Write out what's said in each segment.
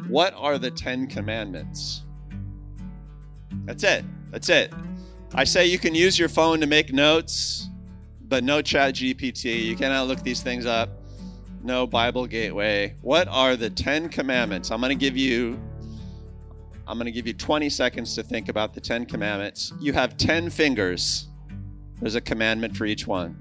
What are the 10 commandments? That's it. That's it. I say you can use your phone to make notes, but no ChatGPT. You cannot look these things up. No Bible Gateway. What are the 10 commandments? I'm going to give you 20 seconds to think about the 10 commandments. You have 10 fingers. There's a commandment for each one.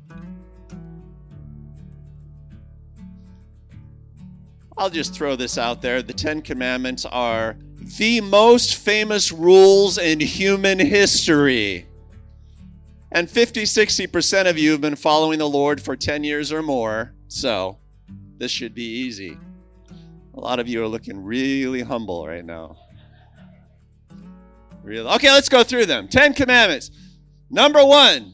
I'll just throw this out there. The 10 commandments are the most famous rules in human history. And 50-60% of you have been following the Lord for 10 years or more. So this should be easy. A lot of you are looking really humble right now. Really? Okay, let's go through them. 10 commandments. Number 1.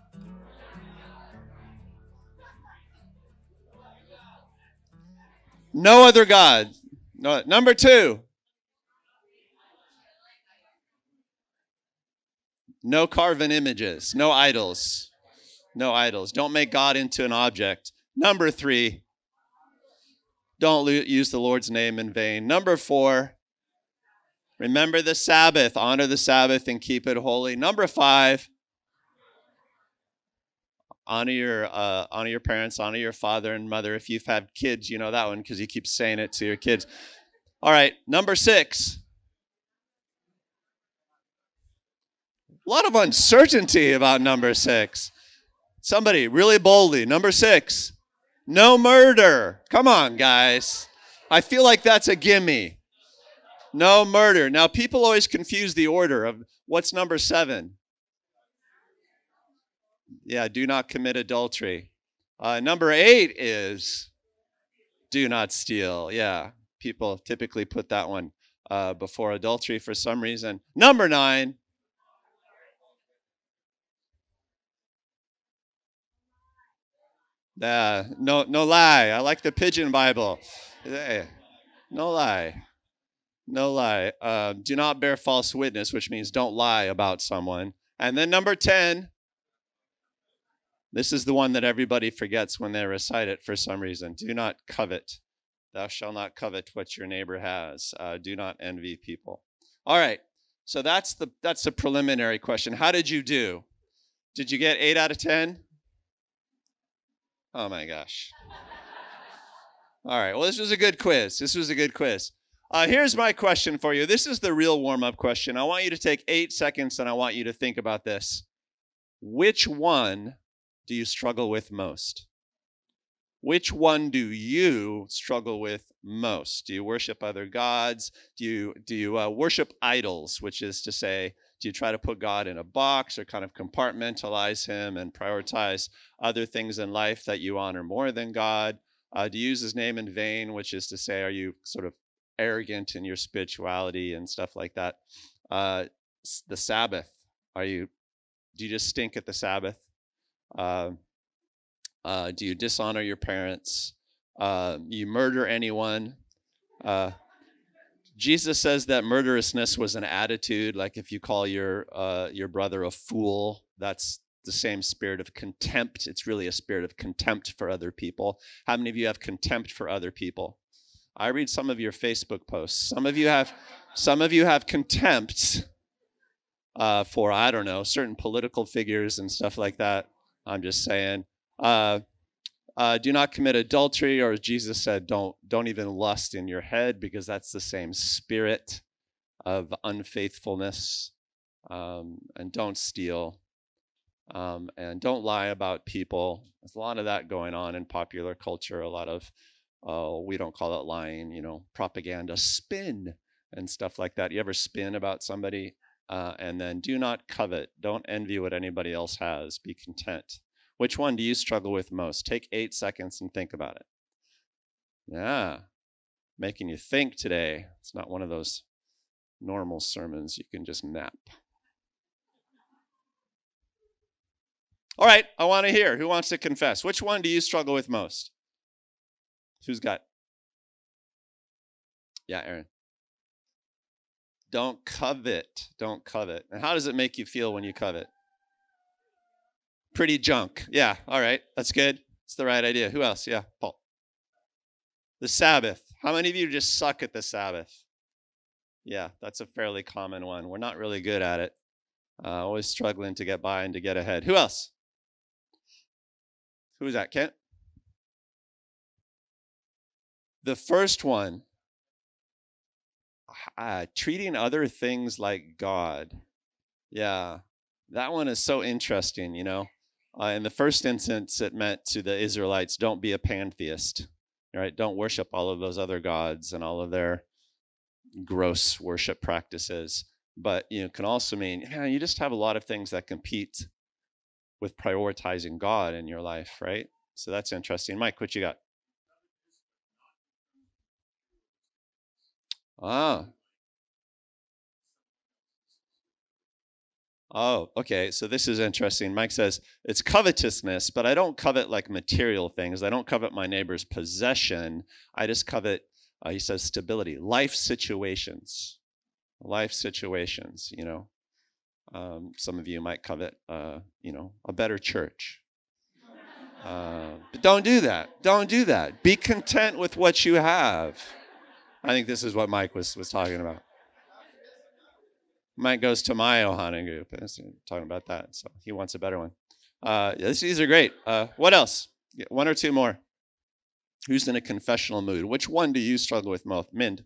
No other God. No. Number 2. No carven images. No idols. No idols. Don't make God into an object. Number 3. Don't use the Lord's name in vain. Number 4. Remember the Sabbath. Honor the Sabbath and keep it holy. Number 5. Honor your parents, honor your father and mother. If you've had kids, you know that one because you keep saying it to your kids. All right, number 6. A lot of uncertainty about number 6. Somebody, really boldly. Number 6, no murder. Come on, guys. I feel like that's a gimme. No murder. Now, people always confuse the order of what's number 7. Yeah, do not commit adultery. Number 8 is do not steal. Yeah, people typically put that one before adultery for some reason. Number 9. No lie. I like the Pigeon Bible. No lie. No lie. Do not bear false witness, which means don't lie about someone. And then number 10. This is the one that everybody forgets when they recite it for some reason. Do not covet. Thou shalt not covet what your neighbor has. Do not envy people. All right. So that's the preliminary question. How did you do? Did you get 8 out of 10? Oh my gosh. All right. Well, this was a good quiz. Here's my question for you. This is the real warm-up question. I want you to take 8 seconds and I want you to think about this. Which one do you struggle with most? Which one do you struggle with most? Do you worship other gods? Do you worship idols, which is to say, do you try to put God in a box or kind of compartmentalize him and prioritize other things in life that you honor more than God? Do you use his name in vain, which is to say, are you sort of arrogant in your spirituality and stuff like that? The Sabbath, do you just stink at the Sabbath? Do you dishonor your parents? You murder anyone? Jesus says that murderousness was an attitude. Like if you call your brother a fool, that's the same spirit of contempt. It's really a spirit of contempt for other people. How many of you have contempt for other people? I read some of your Facebook posts. Some of you have contempt for, I don't know, certain political figures and stuff like that. I'm just saying. Do not commit adultery, or as Jesus said, don't even lust in your head, because that's the same spirit of unfaithfulness. And don't steal. And don't lie about people. There's a lot of that going on in popular culture. A lot of, we don't call it lying, propaganda, spin and stuff like that. You ever spin about somebody? And then do not covet. Don't envy what anybody else has. Be content. Which one do you struggle with most? Take 8 seconds and think about it. Yeah, making you think today. It's not one of those normal sermons you can just nap. All right, I want to hear. Who wants to confess? Which one do you struggle with most? Who's got? Yeah, Aaron. Don't covet. Don't covet. And how does it make you feel when you covet? Pretty junk. Yeah, all right. That's good. It's the right idea. Who else? Yeah, Paul. The Sabbath. How many of you just suck at the Sabbath? Yeah, that's a fairly common one. We're not really good at it. Always struggling to get by and to get ahead. Who else? Who was that, Kent? The first one, treating other things like God. Yeah, that one is so interesting, you know. In the first instance, it meant to the Israelites, don't be a pantheist, right? Don't worship all of those other gods and all of their gross worship practices. But it can also mean, you just have a lot of things that compete with prioritizing God in your life, right? So that's interesting. Mike, what you got? Oh, okay. So this is interesting. Mike says, it's covetousness, but I don't covet like material things. I don't covet my neighbor's possession. I just covet, he says, stability, life situations. Some of you might covet, a better church. But don't do that. Don't do that. Be content with what you have. I think this is what Mike was talking about. Mike goes to my Ohana group. Talking about that, so he wants a better one. These are great. What else? One or two more. Who's in a confessional mood? Which one do you struggle with most? Mind.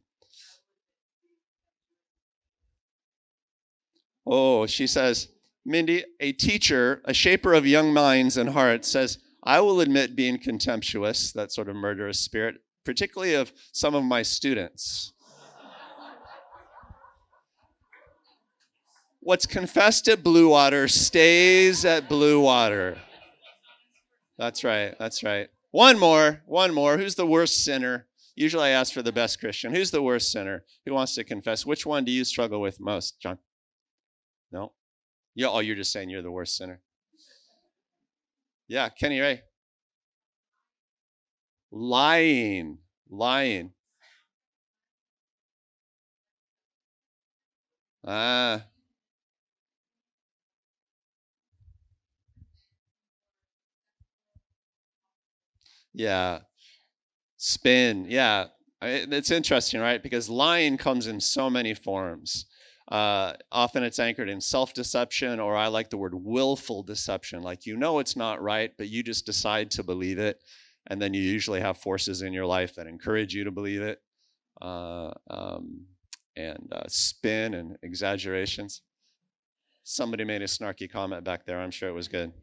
Oh, she says, Mindy, a teacher, a shaper of young minds and hearts, says, I will admit being contemptuous, that sort of murderous spirit, particularly of some of my students. What's confessed at Blue Water stays at Blue Water. That's right. That's right. One more. Who's the worst sinner? Usually I ask for the best Christian. Who's the worst sinner? Who wants to confess? Which one do you struggle with most, John? No? You're just saying you're the worst sinner. Yeah, Kenny Ray. Lying. Yeah. Spin. Yeah. It's interesting, right? Because lying comes in so many forms. Often it's anchored in self-deception, or I like the word willful deception. Like, it's not right, but you just decide to believe it. And then you usually have forces in your life that encourage you to believe it. Spin and exaggerations. Somebody made a snarky comment back there. I'm sure it was good.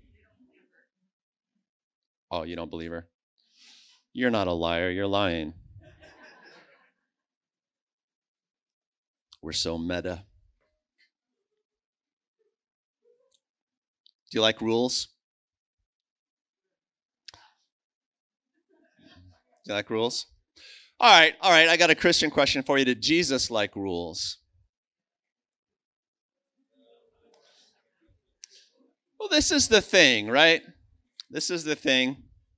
Oh, you don't believe her? You're not a liar. You're lying. We're so meta. Do you like rules? Do you like rules? All right. I got a Christian question for you. Did Jesus like rules? Well, this is the thing, right? This is the thing.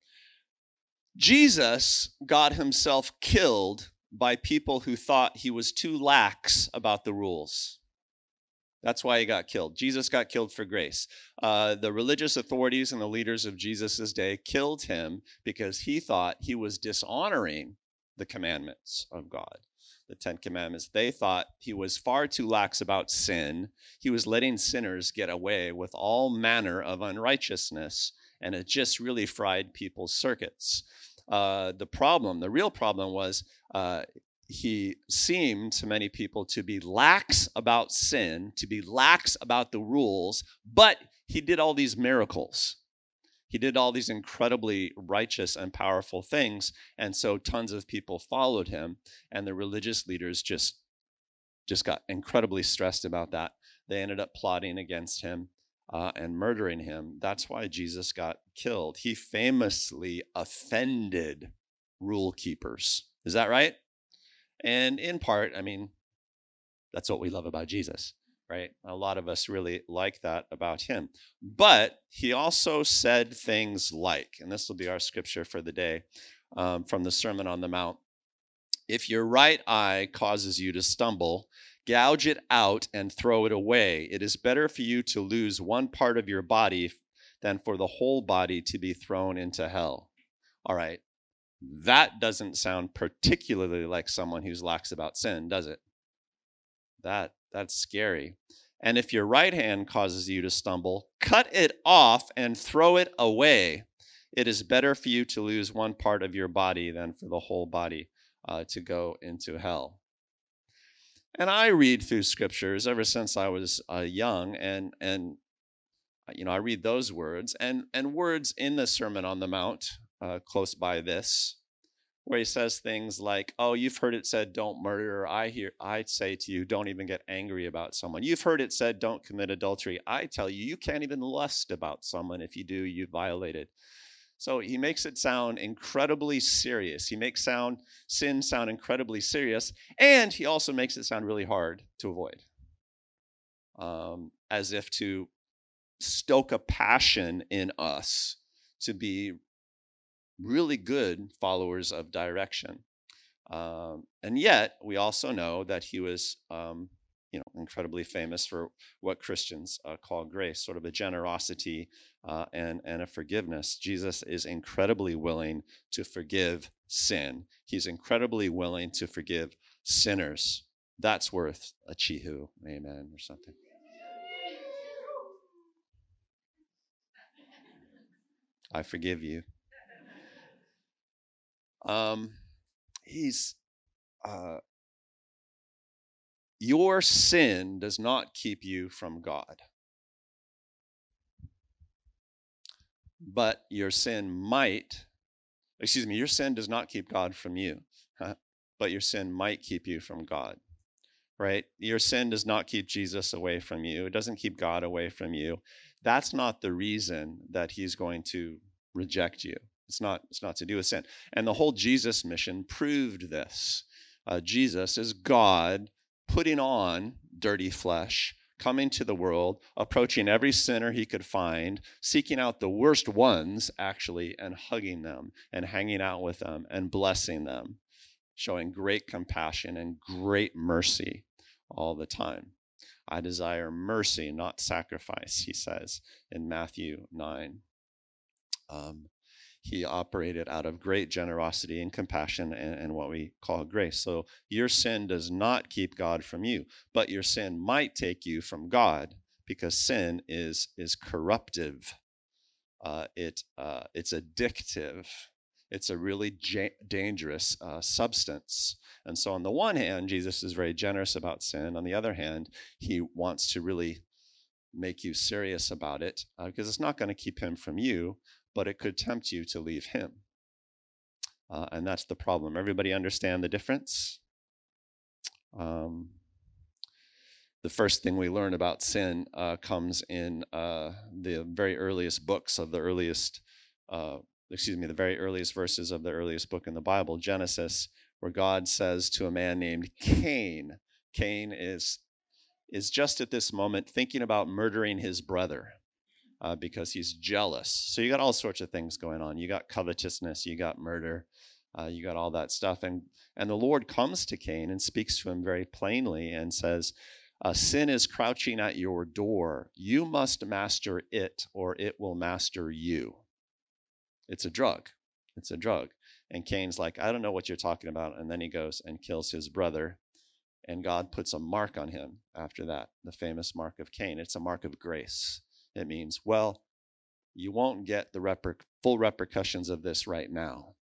Jesus got himself killed by people who thought he was too lax about the rules. That's why he got killed. Jesus got killed for grace. The religious authorities and the leaders of Jesus' day killed him because he thought he was dishonoring the commandments of God, the 10 Commandments. They thought he was far too lax about sin. He was letting sinners get away with all manner of unrighteousness, and it just really fried people's circuits. The real problem was he seemed to many people to be lax about sin, to be lax about the rules, but he did all these miracles. He did all these incredibly righteous and powerful things, and so tons of people followed him, and the religious leaders just got incredibly stressed about that. They ended up plotting against him and murdering him. That's why Jesus got killed. He famously offended rule keepers. Is that right? And in part, that's what we love about Jesus, right? A lot of us really like that about him. But he also said things like, and this will be our scripture for the day, from the Sermon on the Mount, if your right eye causes you to stumble, gouge it out and throw it away. It is better for you to lose one part of your body than for the whole body to be thrown into hell. All right. That doesn't sound particularly like someone who's lax about sin, does it? That's scary. And if your right hand causes you to stumble, cut it off and throw it away. It is better for you to lose one part of your body than for the whole body to go into hell. And I read through scriptures ever since I was young, and I read those words and words in the Sermon on the Mount, close by this, where he says things like, "Oh, you've heard it said, don't murder. I say to you, don't even get angry about someone. You've heard it said, don't commit adultery. I tell you, you can't even lust about someone. If you do, you violated." So he makes it sound incredibly serious. He makes sin sound incredibly serious, and he also makes it sound really hard to avoid, as if to stoke a passion in us to be really good followers of direction. And yet, we also know that he was, incredibly famous for what Christians call grace, sort of a generosity and a forgiveness. Jesus is incredibly willing to forgive sin. He's incredibly willing to forgive sinners. That's worth a chihu, amen, or something. I forgive you. Your sin does not keep you from God, but your sin does not keep God from you, but your sin might keep you from God, right? Your sin does not keep Jesus away from you. It doesn't keep God away from you. That's not the reason that he's going to reject you. It's not to do with sin. And the whole Jesus mission proved this. Jesus is God putting on dirty flesh, coming to the world, approaching every sinner he could find, seeking out the worst ones, actually, and hugging them and hanging out with them and blessing them, showing great compassion and great mercy all the time. I desire mercy, not sacrifice, he says in Matthew 9. He operated out of great generosity and compassion and what we call grace. So your sin does not keep God from you, but your sin might take you from God, because sin is corruptive. It's addictive. It's a really dangerous substance. And so on the one hand, Jesus is very generous about sin. On the other hand, he wants to really make you serious about it, because it's not going to keep him from you, but it could tempt you to leave him. And that's the problem. Everybody understand the difference? The first thing we learn about sin comes in the very earliest books of the very earliest verses of the earliest book in the Bible, Genesis, where God says to a man named Cain, Cain is just at this moment thinking about murdering his brother. Because he's jealous. So you got all sorts of things going on. You got covetousness, you got murder, you got all that stuff. And the Lord comes to Cain and speaks to him very plainly and says, sin is crouching at your door. You must master it, or it will master you. It's a drug. It's a drug. And Cain's like, I don't know what you're talking about. And then he goes and kills his brother. And God puts a mark on him after that, the famous mark of Cain. It's a mark of grace. It means, well, you won't get the full repercussions of this right now,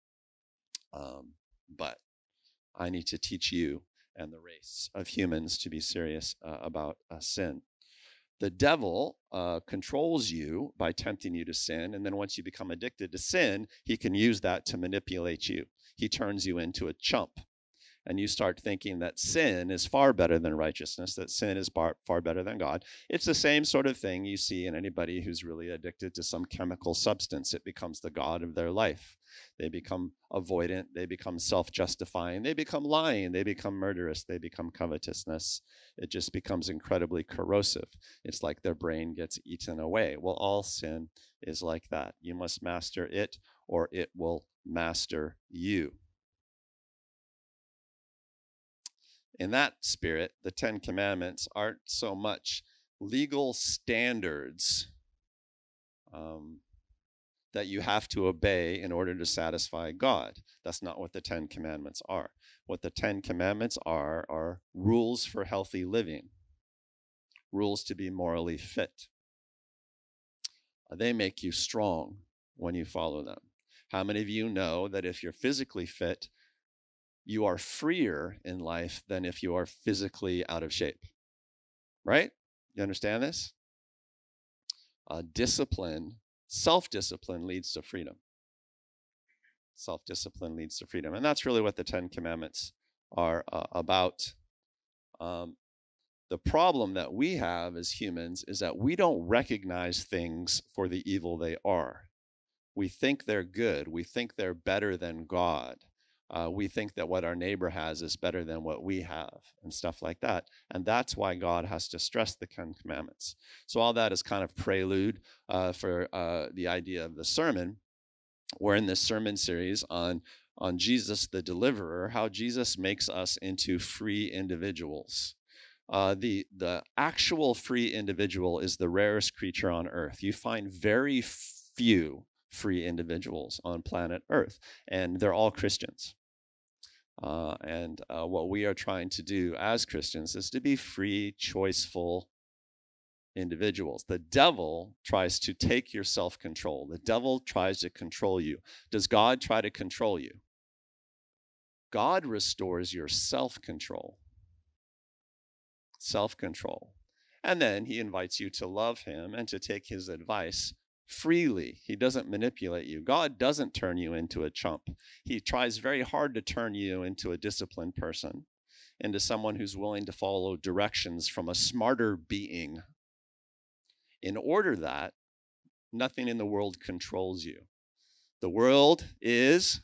but I need to teach you and the race of humans to be serious about sin. The devil controls you by tempting you to sin, and then once you become addicted to sin, he can use that to manipulate you. He turns you into a chump. And you start thinking that sin is far better than righteousness, that sin is far better than God. It's the same sort of thing you see in anybody who's really addicted to some chemical substance. It becomes the god of their life. They become avoidant. They become self-justifying. They become lying. They become murderous. They become covetousness. It just becomes incredibly corrosive. It's like their brain gets eaten away. Well, all sin is like that. You must master it, or it will master you. In that spirit, the Ten Commandments aren't so much legal standards that you have to obey in order to satisfy God. That's not what the Ten Commandments are. What the Ten Commandments are rules for healthy living, rules to be morally fit. They make you strong when you follow them. How many of you know that if you're physically fit, you are freer in life than if you are physically out of shape? Right? You understand this? Discipline, self-discipline leads to freedom. Self-discipline leads to freedom. And that's really what the Ten Commandments are about. The problem that we have as humans is that we don't recognize things for the evil they are. We think they're good. We think they're better than God. We think that what our neighbor has is better than what we have and stuff like that. And that's why God has to stress the Ten Commandments. So all that is kind of prelude for the idea of the sermon. We're in this sermon series on Jesus the deliverer, how Jesus makes us into free individuals. The actual free individual is the rarest creature on earth. You find very few free individuals on planet Earth, and they're all Christians. And what we are trying to do as Christians is to be free, choiceful individuals. The devil tries to take your self-control. The devil tries to control you. Does God try to control you? God restores your self-control. Self-control. And then he invites you to love him and to take his advice freely. He doesn't manipulate you. God doesn't turn you into a chump. He tries very hard to turn you into a disciplined person, into someone who's willing to follow directions from a smarter being, in order that nothing in the world controls you. The world is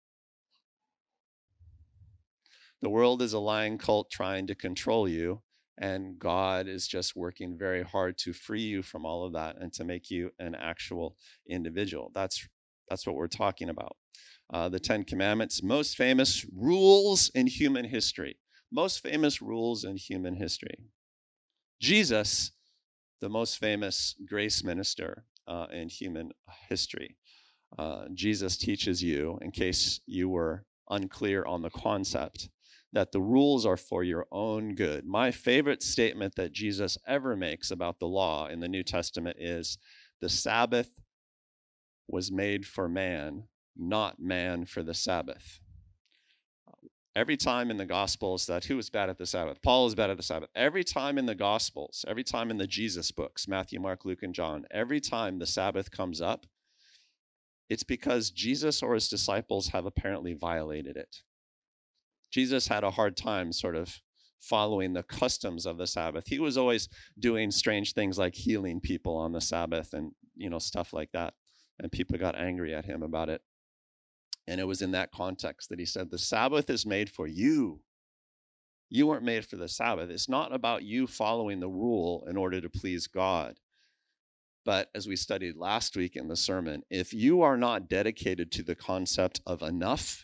a lying cult trying to control you. And God is just working very hard to free you from all of that and to make you an actual individual. That's what we're talking about. The Ten Commandments, most famous rules in human history. Most famous rules in human history. Jesus, the most famous grace minister in human history. Jesus teaches you, in case you were unclear on the concept, that the rules are for your own good. My favorite statement that Jesus ever makes about the law in the New Testament is, the Sabbath was made for man, not man for the Sabbath. Every time in the Gospels that who is bad at the Sabbath? Paul is bad at the Sabbath. Every time in the Gospels, every time in the Jesus books, Matthew, Mark, Luke, and John, every time the Sabbath comes up, it's because Jesus or his disciples have apparently violated it. Jesus had a hard time sort of following the customs of the Sabbath. He was always doing strange things like healing people on the Sabbath and, stuff like that. And people got angry at him about it. And it was in that context that he said, the Sabbath is made for you. You weren't made for the Sabbath. It's not about you following the rule in order to please God. But as we studied last week in the sermon, if you are not dedicated to the concept of enough,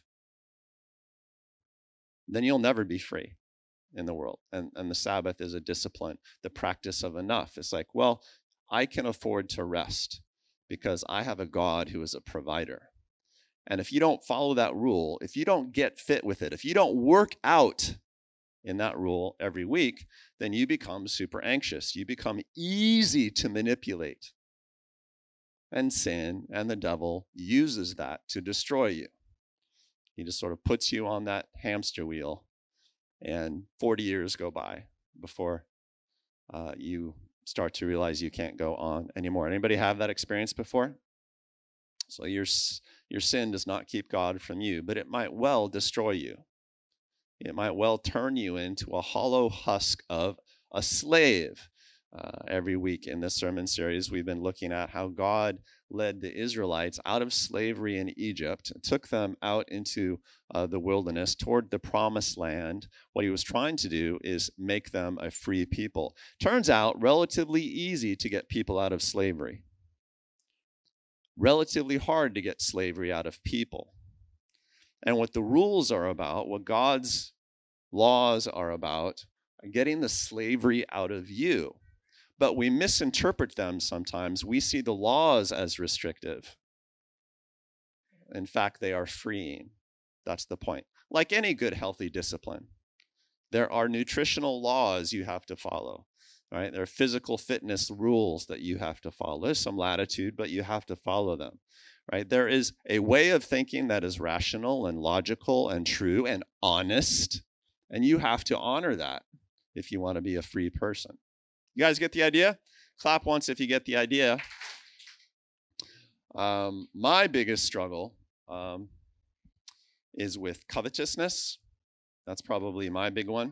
then you'll never be free in the world. And the Sabbath is a discipline, the practice of enough. It's like, well, I can afford to rest because I have a God who is a provider. And if you don't follow that rule, if you don't get fit with it, if you don't work out in that rule every week, then you become super anxious. You become easy to manipulate. And sin and the devil uses that to destroy you. He just sort of puts you on that hamster wheel, and 40 years go by before you start to realize you can't go on anymore. Anybody have that experience before? So your sin does not keep God from you, but it might well destroy you. It might well turn you into a hollow husk of a slave. Every week in this sermon series, we've been looking at how God led the Israelites out of slavery in Egypt, took them out into the wilderness toward the promised land. What he was trying to do is make them a free people. Turns out relatively easy to get people out of slavery. Relatively hard to get slavery out of people. And what the rules are about, what God's laws are about, are getting the slavery out of you. But we misinterpret them sometimes. We see the laws as restrictive. In fact, they are freeing. That's the point. Like any good, healthy discipline, there are nutritional laws you have to follow, right? There are physical fitness rules that you have to follow. There's some latitude, but you have to follow them, right? There is a way of thinking that is rational and logical and true and honest, and you have to honor that if you want to be a free person. You guys get the idea? Clap once if you get the idea. My biggest struggle is with covetousness. That's probably my big one.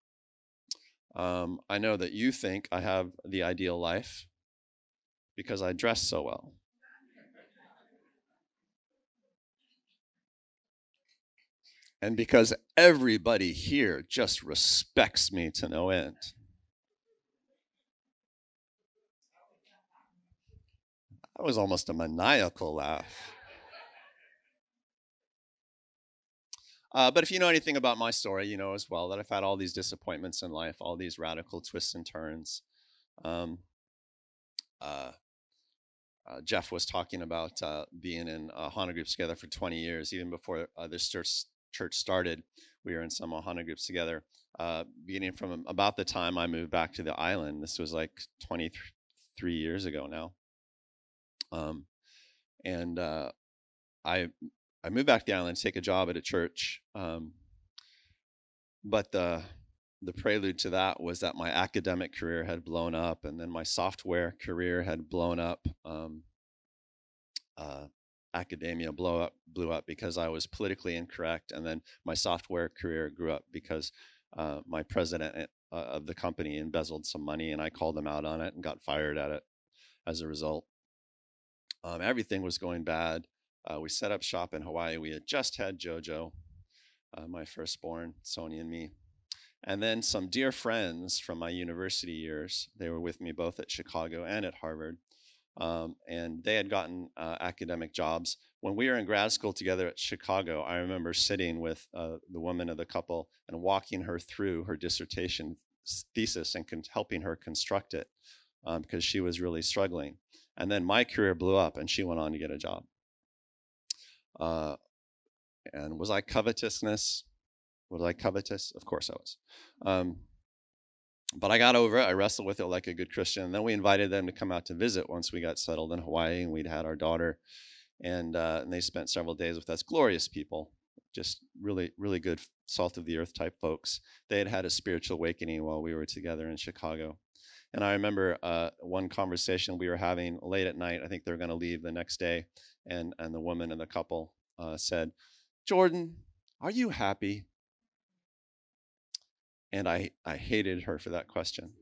I know that you think I have the ideal life because I dress so well. And because everybody here just respects me to no end. That was almost a maniacal laugh. But if you know anything about my story, you know as well that I've had all these disappointments in life, all these radical twists and turns. Jeff was talking about being in Ohana groups together for 20 years. Even before this church started, we were in some Ohana groups together. Beginning from about the time I moved back to the island, this was like 23 years ago now. I moved back to the island to take a job at a church. But the prelude to that was that my academic career had blown up, and then my software career had blown up. Academia blew up because I was politically incorrect, and then my software career grew up because my president of the company embezzled some money, and I called him out on it and got fired at it as a result. Everything was going bad. We set up shop in Hawaii. We had just had JoJo, my firstborn, Sonia and me. And then some dear friends from my university years, they were with me both at Chicago and at Harvard, and they had gotten academic jobs. When we were in grad school together at Chicago, I remember sitting with the woman of the couple and walking her through her dissertation thesis and helping her construct it because she was really struggling. And then my career blew up and she went on to get a job. And was I covetousness? Was I covetous? Of course I was. But I got over it. I wrestled with it like a good Christian. And then we invited them to come out to visit once we got settled in Hawaii and we'd had our daughter. And they spent several days with us. Glorious people. Just really, really good salt of the earth type folks. They had had a spiritual awakening while we were together in Chicago. And I remember one conversation we were having late at night. I think they were going to leave the next day. And the woman and the couple said, "Jordan, are you happy?" And I hated her for that question.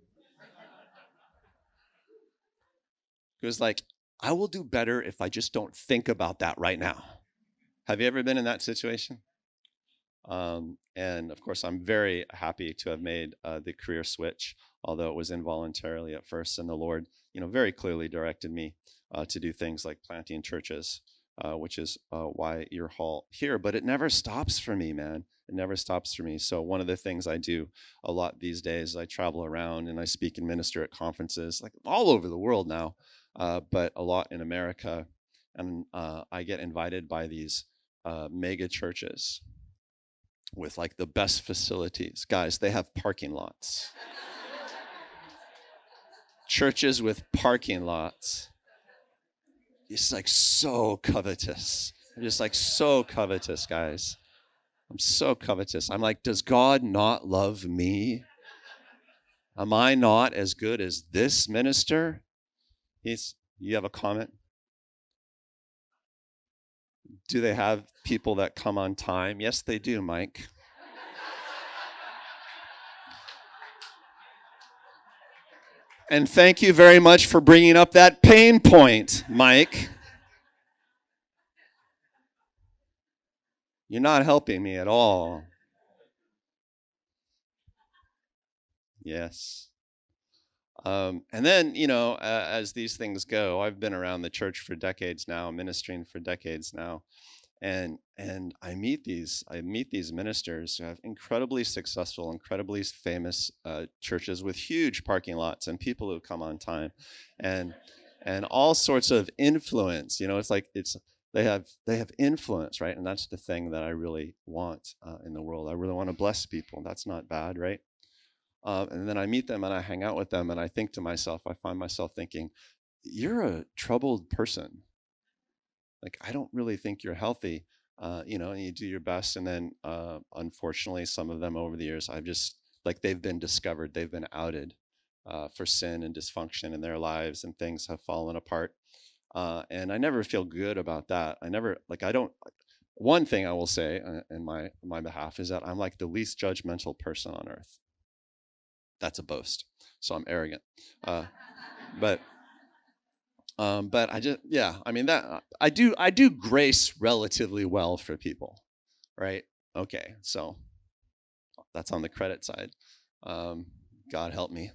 It was like, I will do better if I just don't think about that right now. Have you ever been in that situation? And of course, I'm very happy to have made the career switch, although it was involuntarily at first. And the Lord, very clearly directed me to do things like planting churches, which is why you're all here. But it never stops for me, man. It never stops for me. So one of the things I do a lot these days, I travel around and I speak and minister at conferences, like all over the world now, but a lot in America. And I get invited by these mega churches with like the best facilities. Guys, they have parking lots. Churches with parking lots. It's like so covetous. I'm just like so covetous, guys. I'm so covetous. I'm like, does God not love me? Am I not as good as this minister? You have a comment? Do they have people that come on time? Yes, they do, Mike. And thank you very much for bringing up that pain point, Mike. You're not helping me at all. Yes. And then, as these things go, I've been around the church for decades now, ministering for decades now. And I meet these ministers who have incredibly successful, incredibly famous churches with huge parking lots and people who come on time and all sorts of influence. It's like They have influence, right? And that's the thing that I really want in the world. I really want to bless people. That's not bad, right? And then I meet them and I hang out with them and I think to myself, I find myself thinking, you're a troubled person. Like, I don't really think you're healthy, and you do your best. And then, unfortunately, some of them over the years, I've just, like, they've been discovered, they've been outed for sin and dysfunction in their lives, and things have fallen apart. And I never feel good about that. I don't, one thing I will say in my behalf is that I'm like the least judgmental person on earth. That's a boast. So I'm arrogant. But I just, yeah, I mean that I do grace relatively well for people, right? Okay, so that's on the credit side. God help me.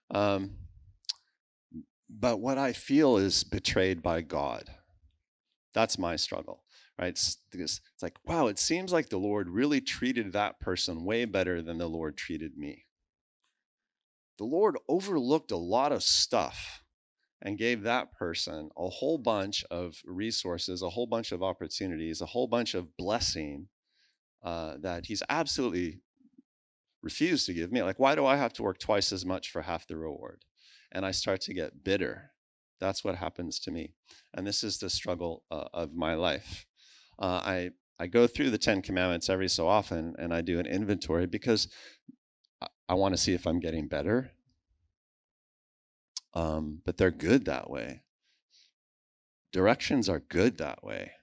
But what I feel is betrayed by God. That's my struggle, right? Because it's like, wow, it seems like the Lord really treated that person way better than the Lord treated me. The Lord overlooked a lot of stuff and gave that person a whole bunch of resources, a whole bunch of opportunities, a whole bunch of blessing that he's absolutely refused to give me. Like, why do I have to work twice as much for half the reward? And I start to get bitter. That's what happens to me. And this is the struggle of my life. I go through the 10 Commandments every so often, and I do an inventory because I want to see if I'm getting better. But they're good that way. Directions are good that way,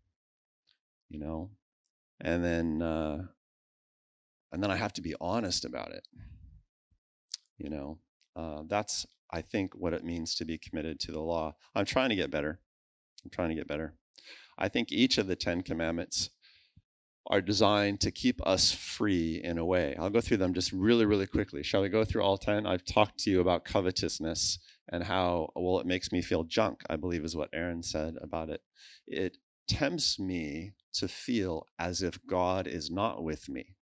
and then I have to be honest about it. That's, I think, what it means to be committed to the law. I'm trying to get better. I think each of the 10 Commandments are designed to keep us free in a way. I'll go through them just really, really quickly. Shall we go through all 10? I've talked to you about covetousness and how, well, it makes me feel junk, I believe is what Aaron said about it. It tempts me to feel as if God is not with me,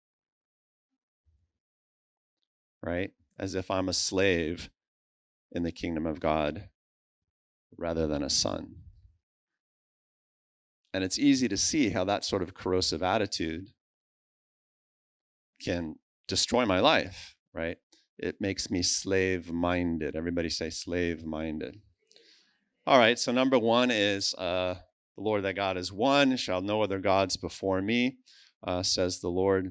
right? As if I'm a slave in the kingdom of God rather than a son. And it's easy to see how that sort of corrosive attitude can destroy my life, right? It makes me slave-minded. Everybody say slave-minded. All right, so number one is the Lord thy God is one, shall no other gods before me, says the Lord.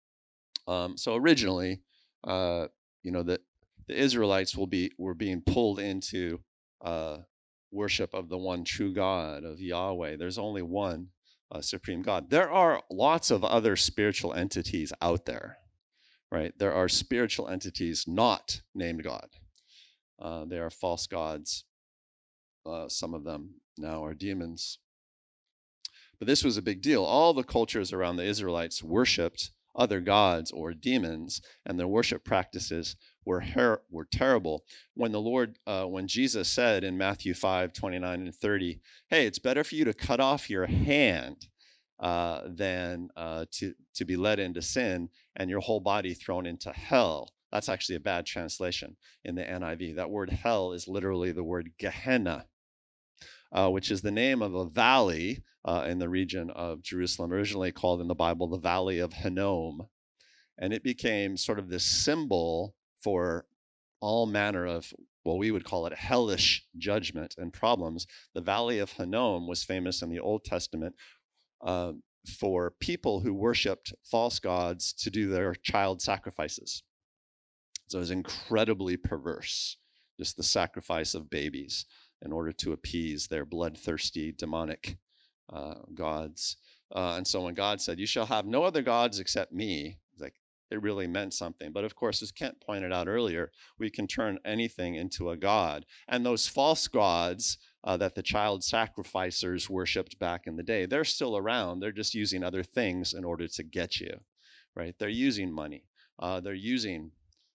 So originally, the Israelites were being pulled into worship of the one true God, of Yahweh. There's only one supreme God. There are lots of other spiritual entities out there, right? There are spiritual entities not named God. They are false gods. Some of them now are demons. But this was a big deal. All the cultures around the Israelites worshipped other gods or demons, and their worship practices were terrible. When Jesus said in Matthew 5:29 and 30, hey, it's better for you to cut off your hand than to be led into sin and your whole body thrown into hell. That's actually a bad translation in the NIV. That word hell is literally the word Gehenna, which is the name of a valley in the region of Jerusalem, originally called in the Bible the Valley of Hinnom. And it became sort of this symbol for all manner of, well, we would call it hellish judgment and problems. The Valley of Hinnom was famous in the Old Testament for people who worshipped false gods to do their child sacrifices. So it was incredibly perverse, just the sacrifice of babies in order to appease their bloodthirsty demonic gods. And so when God said, you shall have no other gods except me, it really meant something. But of course, as Kent pointed out earlier, we can turn anything into a god. And those false gods that the child sacrificers worshipped back in the day, they're still around. They're just using other things in order to get you, right? They're using money. They're using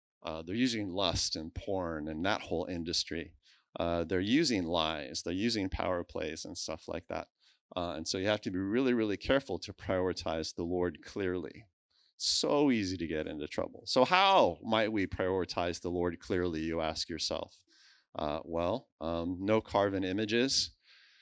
lust and porn and that whole industry. They're using lies. They're using power plays and stuff like that. And so you have to be really, really careful to prioritize the Lord clearly. So easy to get into trouble. So how might we prioritize the Lord clearly, you ask yourself? No carven images.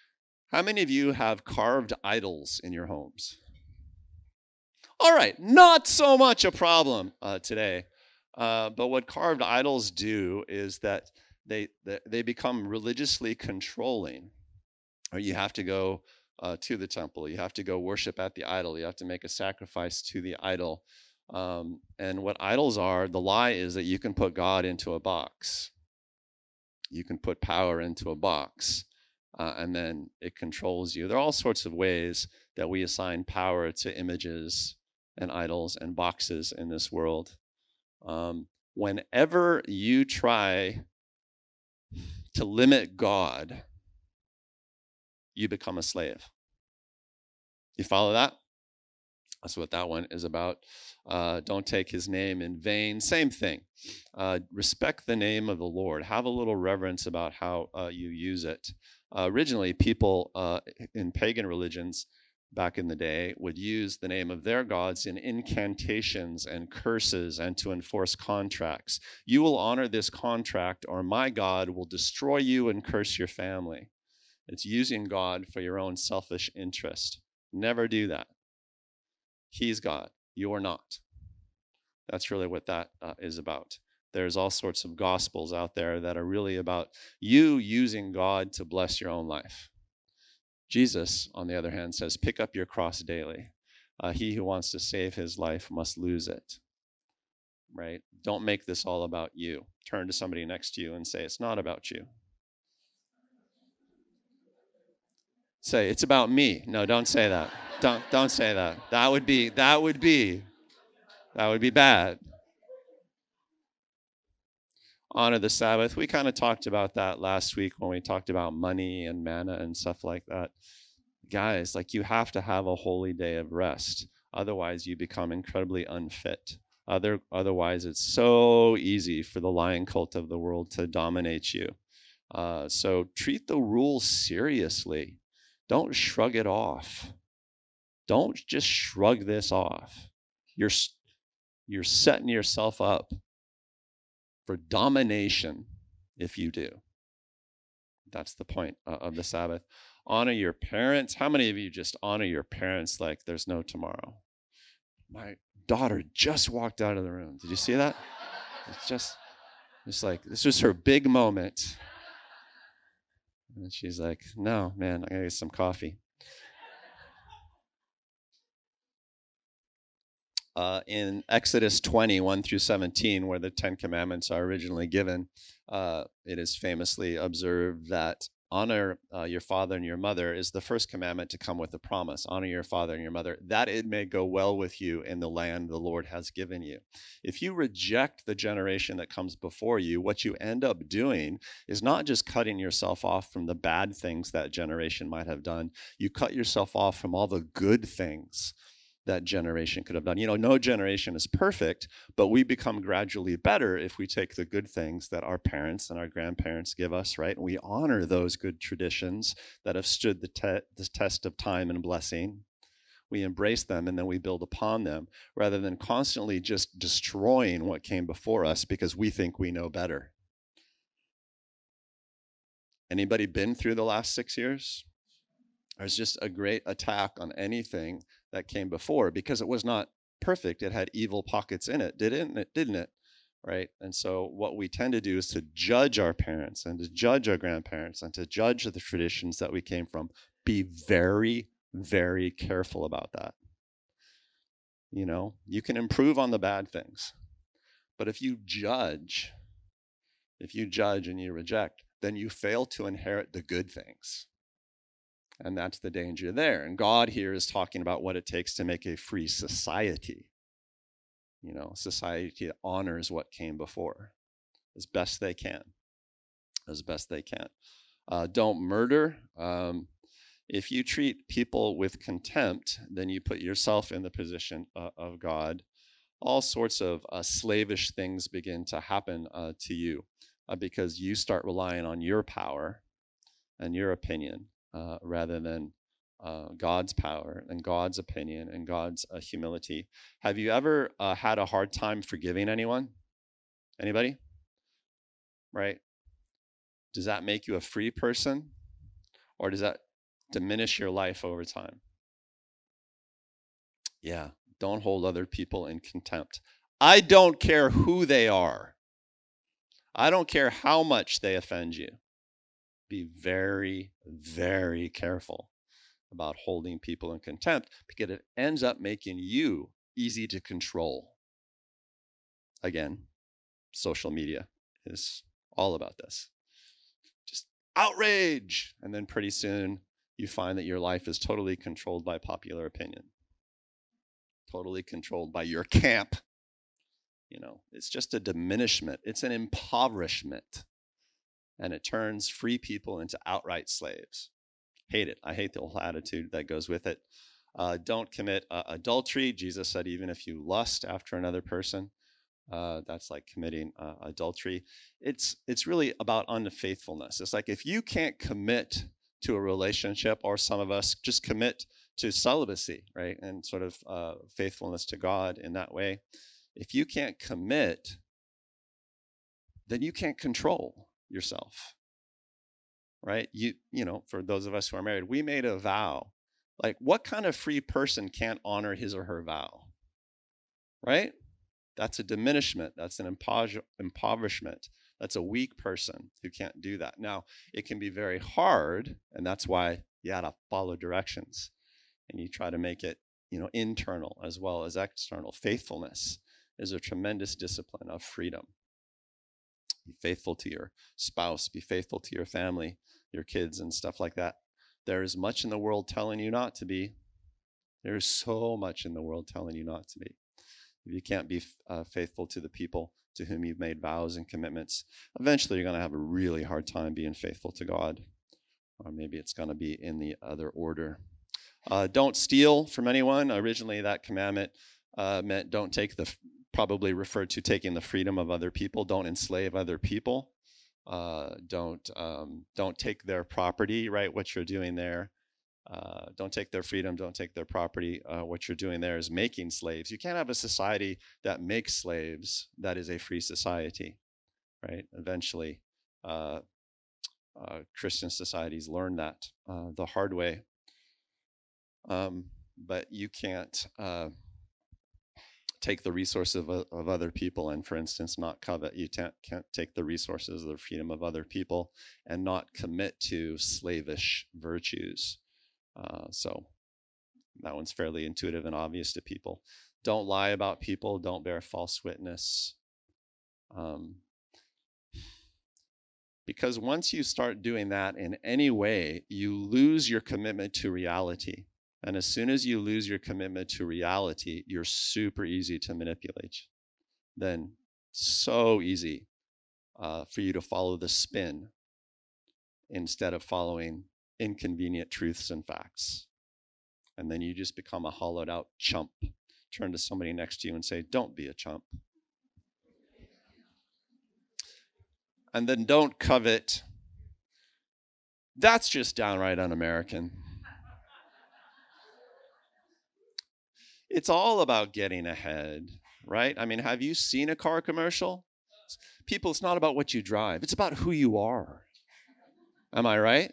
How many of you have carved idols in your homes? All right, not so much a problem today. But what carved idols do is that they become religiously controlling. Or you have to go to the temple. You have to go worship at the idol. You have to make a sacrifice to the idol. And what idols are, the lie is that you can put God into a box. You can put power into a box, and then it controls you. There are all sorts of ways that we assign power to images and idols and boxes in this world. Whenever you try to limit God, you become a slave. You follow that? That's what that one is about. Don't take his name in vain. Same thing. Respect the name of the Lord. Have a little reverence about how you use it. Originally, people in pagan religions back in the day would use the name of their gods in incantations and curses and to enforce contracts. You will honor this contract, or my God will destroy you and curse your family. It's using God for your own selfish interest. Never do that. He's God. You're not. That's really what that is about. There's all sorts of gospels out there that are really about you using God to bless your own life. Jesus, on the other hand, says, pick up your cross daily. He who wants to save his life must lose it. Right? Don't make this all about you. Turn to somebody next to you and say, it's not about you. Say, it's about me. No, don't say that. Don't say that. That would be bad. Honor the Sabbath. We kind of talked about that last week when we talked about money and manna and stuff like that. Guys, like, you have to have a holy day of rest. Otherwise, you become incredibly unfit. Otherwise, it's so easy for the lion cult of the world to dominate you. So treat the rules seriously. Don't shrug it off. Don't just shrug this off. You're setting yourself up for domination if you do. That's the point of the Sabbath. Honor your parents. How many of you just honor your parents like there's no tomorrow? My daughter just walked out of the room. Did you see that? It's like, this was her big moment. And she's like, no, man, I gotta get some coffee. In Exodus 20, 1 through 17, where the Ten Commandments are originally given, it is famously observed that honor your father and your mother is the first commandment to come with a promise. Honor your father and your mother, that it may go well with you in the land the Lord has given you. If you reject the generation that comes before you, what you end up doing is not just cutting yourself off from the bad things that generation might have done. You cut yourself off from all the good things that generation could have done. You know, no generation is perfect, but we become gradually better if we take the good things that our parents and our grandparents give us, right? And we honor those good traditions that have stood the test of time and blessing. We embrace them and then we build upon them, rather than constantly just destroying what came before us because we think we know better. Anybody been through the last 6 years? There's just a great attack on anything that came before because it was not perfect. It had evil pockets in it, didn't it? Right? And so what we tend to do is to judge our parents and to judge our grandparents and to judge the traditions that we came from. Be very, very careful about that. You know, you can improve on the bad things, but if you judge and you reject, then you fail to inherit the good things. And that's the danger there. And God here is talking about what it takes to make a free society. You know, society that honors what came before as best they can. Don't murder. If you treat people with contempt, then you put yourself in the position of God. All sorts of slavish things begin to happen to you because you start relying on your power and your opinion. Rather than God's power and God's opinion and God's humility. Have you ever had a hard time forgiving anyone? Anybody? Right? Does that make you a free person? Or does that diminish your life over time. Yeah, don't hold other people in contempt. I don't care who they are. I don't care how much they offend you. Be very, very careful about holding people in contempt, because it ends up making you easy to control. Again, social media is all about this. Just outrage. And then pretty soon you find that your life is totally controlled by popular opinion, totally controlled by your camp. It's just a diminishment. It's an impoverishment. And it turns free people into outright slaves. Hate it. I hate the whole attitude that goes with it. Don't commit adultery. Jesus said even if you lust after another person, that's like committing adultery. It's really about unfaithfulness. It's like if you can't commit to a relationship, or some of us just commit to celibacy, right? And sort of faithfulness to God in that way. If you can't commit, then you can't control yourself, right? For those of us who are married, we made a vow. Like, what kind of free person can't honor his or her vow, right? That's a diminishment. That's an impoverishment. That's a weak person who can't do that. Now, it can be very hard, and that's why you got to follow directions, and you try to make it, internal as well as external. Faithfulness is a tremendous discipline of freedom. Be faithful to your spouse. Be faithful to your family, your kids, and stuff like that. There is much in the world telling you not to be. There is so much in the world telling you not to be. If you can't be faithful to the people to whom you've made vows and commitments, eventually you're going to have a really hard time being faithful to God. Or maybe it's going to be in the other order. Don't steal from anyone. Originally, that commandment meant probably referred to taking the freedom of other people. Don't enslave other people. Don't take their property, right? What you're doing there. Don't take their freedom. Don't take their property. What you're doing there is making slaves. You can't have a society that makes slaves that is a free society, right? Eventually, Christian societies learn that the hard way. But you can't take the resources of other people and, for instance, not covet. You can't take the resources or the freedom of other people and not commit to slavish virtues. So that one's fairly intuitive and obvious to people. Don't lie about people. Don't bear false witness. Because once you start doing that in any way, you lose your commitment to reality. And as soon as you lose your commitment to reality, you're super easy to manipulate. Then so easy for you to follow the spin instead of following inconvenient truths and facts. And then you just become a hollowed out chump. Turn to somebody next to you and say, don't be a chump. And then don't covet. That's just downright un-American. It's all about getting ahead, right? I mean, have you seen a car commercial? People, it's not about what you drive. It's about who you are. Am I right?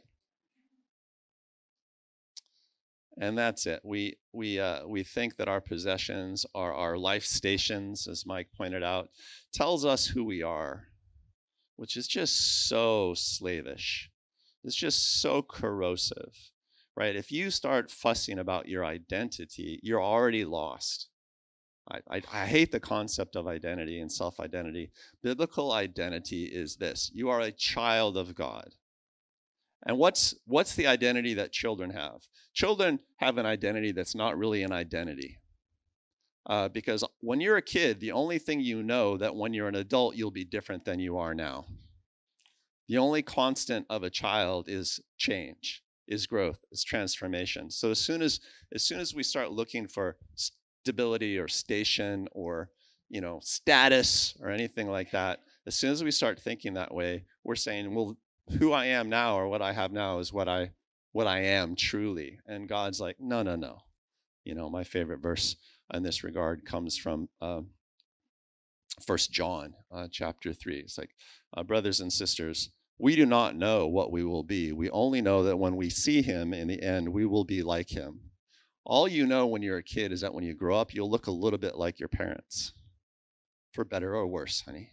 And that's it. We think that our possessions are our life stations, as Mike pointed out, tells us who we are, which is just so slavish. It's just so corrosive, right? If you start fussing about your identity, you're already lost. I hate the concept of identity and self-identity. Biblical identity is this: you are a child of God. And what's the identity that children have? Children have an identity that's not really an identity. Because when you're a kid, the only thing you know that when you're an adult, you'll be different than you are now. The only constant of a child is change, is growth, is transformation. So as soon as we start looking for stability or station or status or anything like that, as soon as we start thinking that way, we're saying, well, who I am now or what I have now is what I am truly. And God's like, no. My favorite verse in this regard comes from 1 John chapter 3. It's like, brothers and sisters, We do not know what we will be. We only know that when we see him in the end, we will be like him. All you know when you're a kid is that when you grow up, you'll look a little bit like your parents, for better or worse, honey.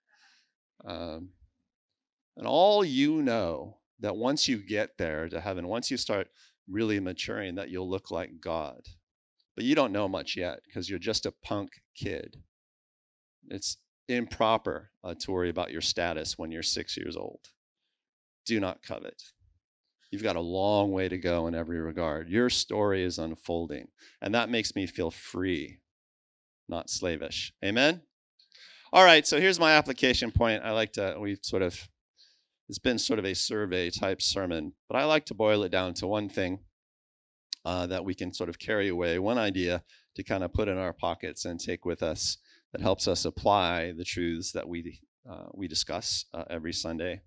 And all you know that once you get there to heaven, once you start really maturing, that you'll look like God. But you don't know much yet because you're just a punk kid. It's improper to worry about your status when you're 6 years old. Do not covet. You've got a long way to go in every regard. Your story is unfolding, and that makes me feel free, not slavish. Amen? All right, so here's my application point. It's been sort of a survey type sermon, but I like to boil it down to one thing that we can sort of carry away, one idea to kind of put in our pockets and take with us that helps us apply the truths that we discuss every Sunday.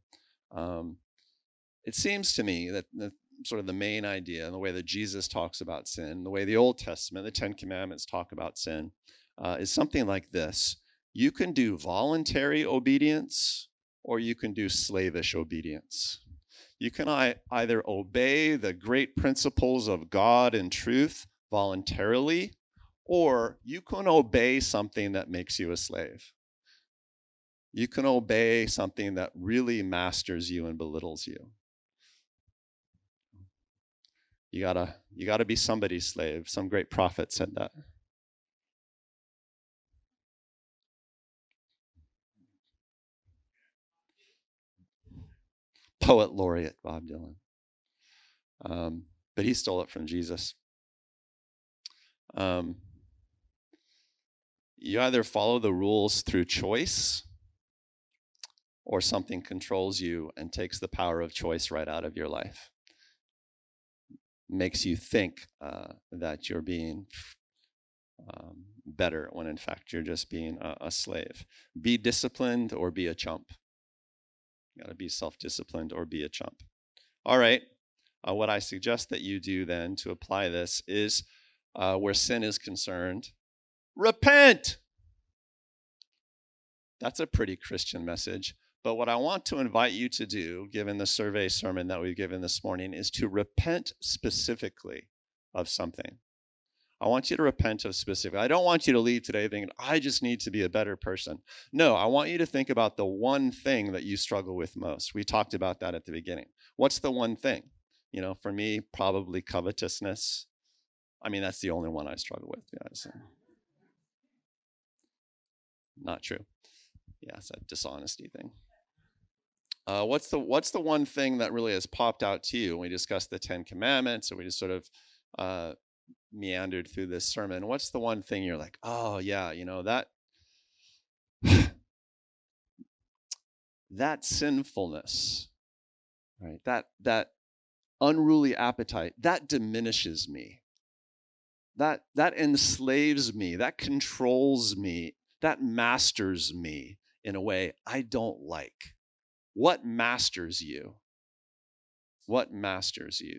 It seems to me that sort of the main idea and the way that Jesus talks about sin, the way the Old Testament, the Ten Commandments talk about sin, is something like this. You can do voluntary obedience or you can do slavish obedience. You can either obey the great principles of God and truth voluntarily, or you can obey something that makes you a slave. You can obey something that really masters you and belittles you. You gotta be somebody's slave. Some great prophet said that. Poet laureate Bob Dylan. But he stole it from Jesus. You either follow the rules through choice, or something controls you and takes the power of choice right out of your life. Makes you think that you're being better when in fact you're just being a slave. Be disciplined or be a chump. You got to be self-disciplined or be a chump. All right. What I suggest that you do then to apply this is where sin is concerned, repent. That's a pretty Christian message. But what I want to invite you to do, given the survey sermon that we've given this morning, is to repent specifically of something. I want you to repent of specific. I don't want you to leave today thinking, I just need to be a better person. No, I want you to think about the one thing that you struggle with most. We talked about that at the beginning. What's the one thing? You know, for me, probably covetousness. I mean, that's the only one I struggle with. Yeah, so. Not true. Yeah, it's a dishonesty thing. What's the one thing that really has popped out to you? We discussed the 10 Commandments, and we just sort of meandered through this sermon. What's the one thing you're like, oh yeah, you know, that sinfulness, right? That unruly appetite, that diminishes me. That enslaves me, that controls me, that masters me in a way I don't like. What masters you? What masters you?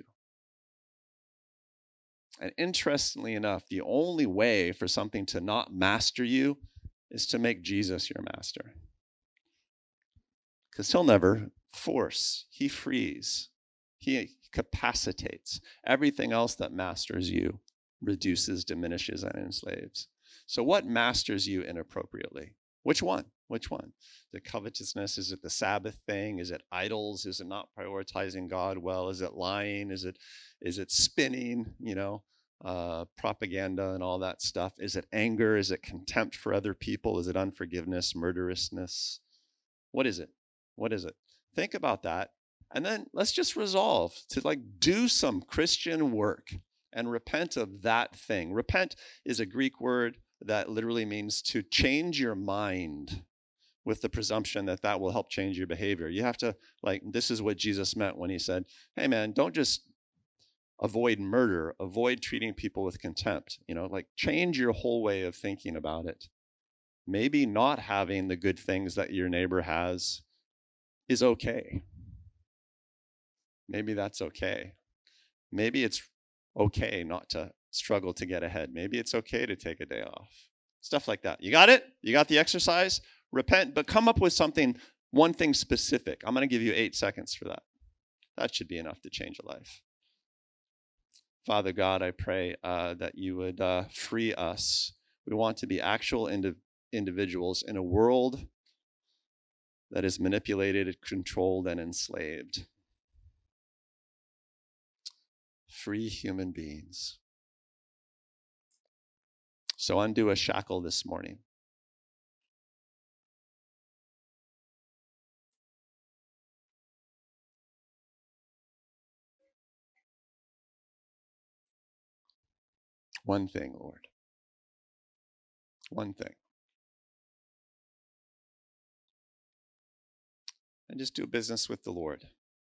And interestingly enough, the only way for something to not master you is to make Jesus your master. Because he'll never force. He frees. He capacitates. Everything else that masters you reduces, diminishes, and enslaves. So what masters you inappropriately? Which one? Which one? Is it covetousness? Is it the Sabbath thing? Is it idols? Is it not prioritizing God well? Is it lying? Is it spinning, propaganda and all that stuff? Is it anger? Is it contempt for other people? Is it unforgiveness, murderousness? What is it? What is it? Think about that. And then let's just resolve to do some Christian work and repent of that thing. Repent is a Greek word that literally means to change your mind, with the presumption that that will help change your behavior. You have to, this is what Jesus meant when he said, hey man, don't just avoid murder, avoid treating people with contempt. Change your whole way of thinking about it. Maybe not having the good things that your neighbor has is okay. Maybe that's okay. Maybe it's okay not to struggle to get ahead. Maybe it's okay to take a day off. Stuff like that. You got it? You got the exercise? Repent, but come up with something One thing specific. I'm going to give you 8 seconds for that. That should be enough to change a life. Father God, I pray that you would free us. We want to be actual individuals in a world that is manipulated, controlled, and enslaved. Free human beings. So undo a shackle this morning. One thing, Lord. One thing. And just do business with the Lord.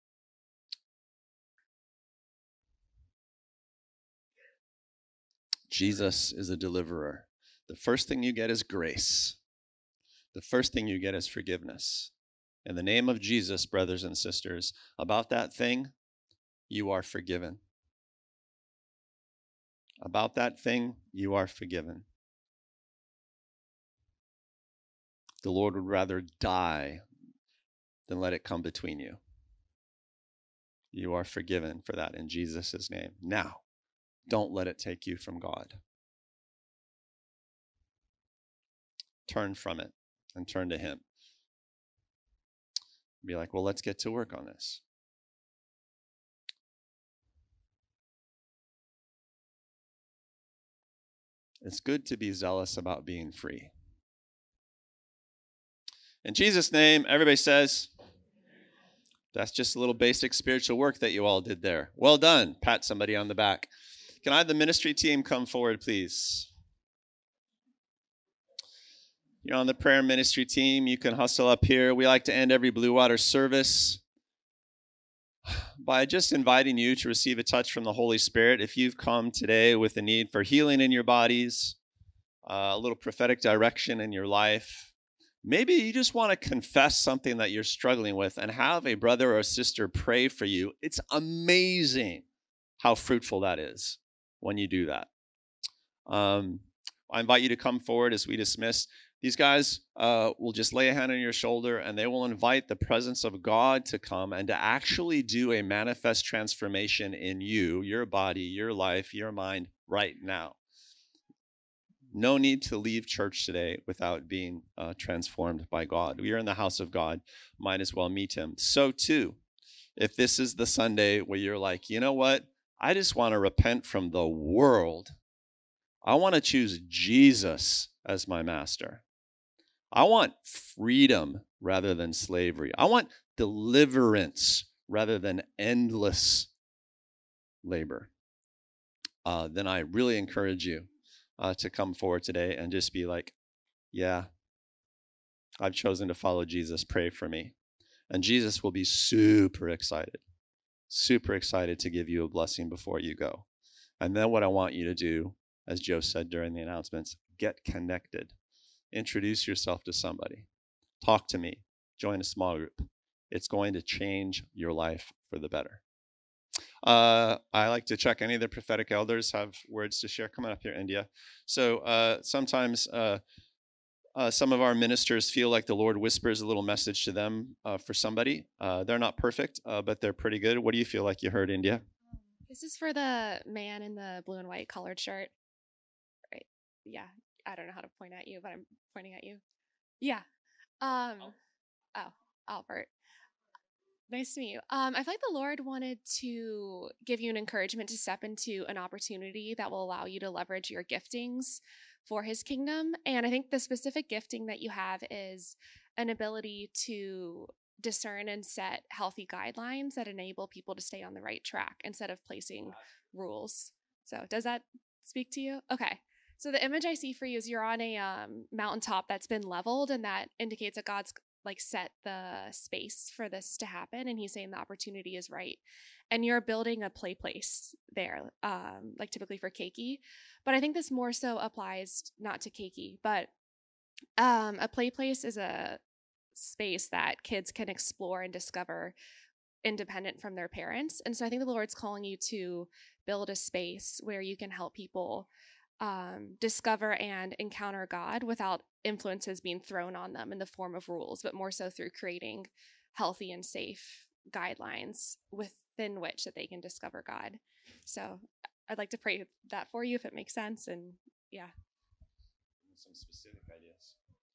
Jesus is a deliverer. The first thing you get is grace. The first thing you get is forgiveness. In the name of Jesus, brothers and sisters, about that thing, you are forgiven. About that thing, you are forgiven. The Lord would rather die than let it come between you. You are forgiven for that in Jesus' name. Now, don't let it take you from God. Turn from it and turn to Him. Be like, well, let's get to work on this. It's good to be zealous about being free. In Jesus' name, everybody says, that's just a little basic spiritual work that you all did there. Well done. Pat somebody on the back. Can I have the ministry team come forward, please? You're on the prayer ministry team. You can hustle up here. We like to end every Blue Water service by just inviting you to receive a touch from the Holy Spirit. If you've come today with a need for healing in your bodies, a little prophetic direction in your life, maybe you just want to confess something that you're struggling with and have a brother or sister pray for you. It's amazing how fruitful that is when you do that. I invite you to come forward as we dismiss. These guys will just lay a hand on your shoulder and they will invite the presence of God to come and to actually do a manifest transformation in you, your body, your life, your mind right now. No need to leave church today without being transformed by God. We are in the house of God. Might as well meet Him. So too, if this is the Sunday where you're like, you know what? I just want to repent from the world. I want to choose Jesus as my master. I want freedom rather than slavery. I want deliverance rather than endless labor. Then I really encourage you to come forward today and just be like, yeah, I've chosen to follow Jesus. Pray for me. And Jesus will be super excited to give you a blessing before you go. And then what I want you to do, as Joe said during the announcements, get connected. Introduce yourself to somebody. Talk to me. Join a small group. It's going to change your life for the better. I like to check any of the prophetic elders have words to share. Come on up here, India. So sometimes some of our ministers feel like the Lord whispers a little message to them for somebody. They're not perfect, but they're pretty good. What do you feel like you heard, India? This is for the man in the blue and white collared shirt. Right. Yeah. I don't know how to point at you, but I'm pointing at you. Yeah. Oh, Albert. Nice to meet you. I feel like the Lord wanted to give you an encouragement to step into an opportunity that will allow you to leverage your giftings for His kingdom. And I think the specific gifting that you have is an ability to discern and set healthy guidelines that enable people to stay on the right track instead of placing rules. So does that speak to you? Okay. So the image I see for you is you're on a mountaintop that's been leveled, and that indicates that God's like set the space for this to happen, and He's saying the opportunity is right. And you're building a play place there, like typically for Keiki. But I think this more so applies not to Keiki, but a play place is a space that kids can explore and discover independent from their parents. And so I think the Lord's calling you to build a space where you can help people discover and encounter God without influences being thrown on them in the form of rules, but more so through creating healthy and safe guidelines within which that they can discover God. So I'd like to pray that for you if it makes sense. And yeah. Some specific ideas.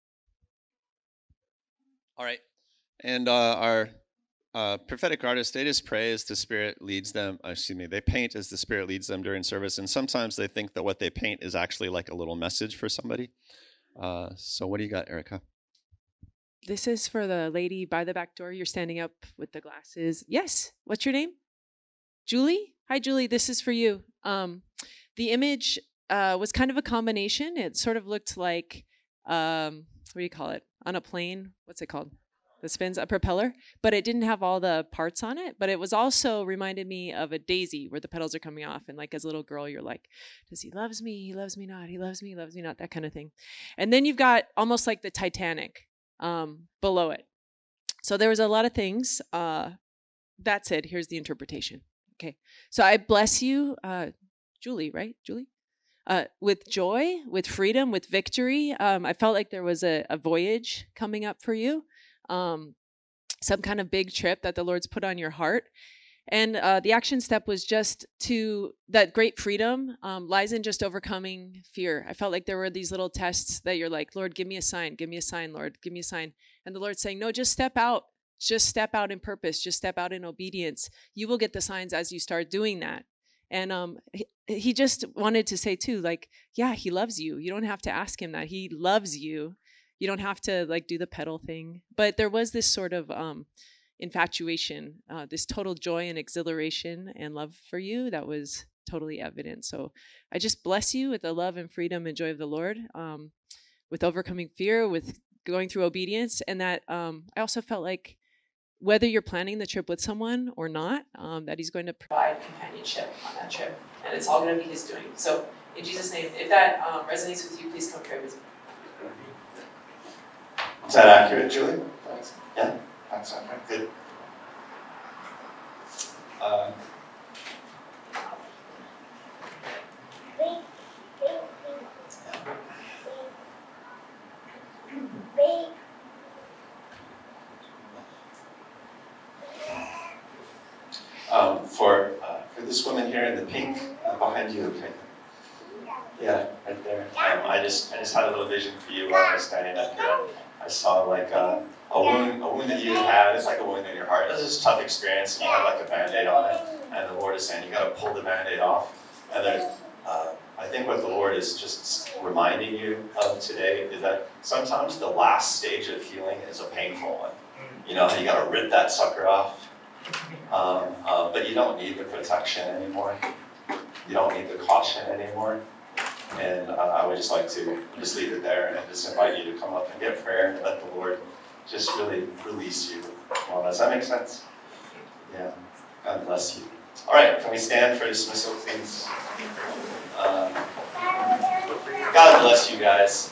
All right. And our prophetic artists, they just pray as the Spirit leads them. They paint as the Spirit leads them during service. And sometimes they think that what they paint is actually like a little message for somebody. So what do you got, Erica? This is for the lady by the back door. You're standing up with the glasses. Yes. What's your name? Julie? Hi, Julie. This is for you. The image was kind of a combination. It sort of looked like, what do you call it? On a plane. What's it called? That spins, a propeller. But it didn't have all the parts on it. But it was also reminded me of a daisy where the petals are coming off. And like as a little girl, you're like, does he loves me? He loves me not. He loves me not. That kind of thing. And then you've got almost like the Titanic below it. So there was a lot of things. That said, here's the interpretation. Okay. So I bless you, Julie, right? Julie? With joy, with freedom, with victory. I felt like there was a voyage coming up for you. Some kind of big trip that the Lord's put on your heart. And the action step was just that great freedom lies in just overcoming fear. I felt like there were these little tests that you're like, Lord, give me a sign, Lord, give me a sign. And the Lord's saying, no, just step out in purpose, just step out in obedience. You will get the signs as you start doing that. And he just wanted to say too, like, yeah, he loves you. You don't have to ask him that. He loves you. You don't have to like do the pedal thing. But there was this sort of infatuation, this total joy and exhilaration and love for you that was totally evident. So I just bless you with the love and freedom and joy of the Lord, with overcoming fear, with going through obedience. And that I also felt like whether you're planning the trip with someone or not, that he's going to provide companionship on that trip. And it's all going to be his doing. So in Jesus' name, if that resonates with you, please come pray with me. Is that accurate, Julie? Yeah? That's okay. Good. For this woman here in the pink behind you, okay? Yeah, right there. I just had a little vision for you while I was standing up here. I saw like a wound that you had. It's like a wound in your heart. This is a tough experience, and you have like a Band-Aid on it. And the Lord is saying you got to pull the Band-Aid off. And then I think what the Lord is just reminding you of today is that sometimes the last stage of healing is a painful one. You know, you got to rip that sucker off. But you don't need the protection anymore. You don't need the caution anymore. And I would just like to just leave it there and just invite you to come up and get prayer and let the Lord just really release you. Well, does that make sense? Yeah. God bless you. All right, can we stand for dismissal, please? God bless you guys.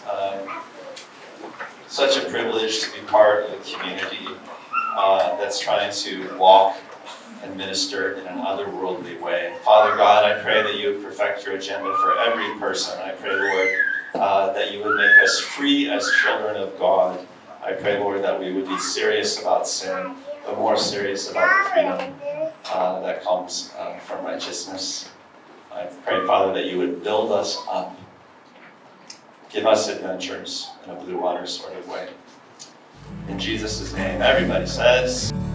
Such a privilege to be part of a community that's trying to walk and minister in an otherworldly way. Father God, I pray that you would perfect your agenda for every person. I pray, Lord, that you would make us free as children of God. I pray, Lord, that we would be serious about sin, but more serious about the freedom that comes from righteousness. I pray, Father, that you would build us up. Give us adventures in a blue water sort of way. In Jesus' name, everybody says...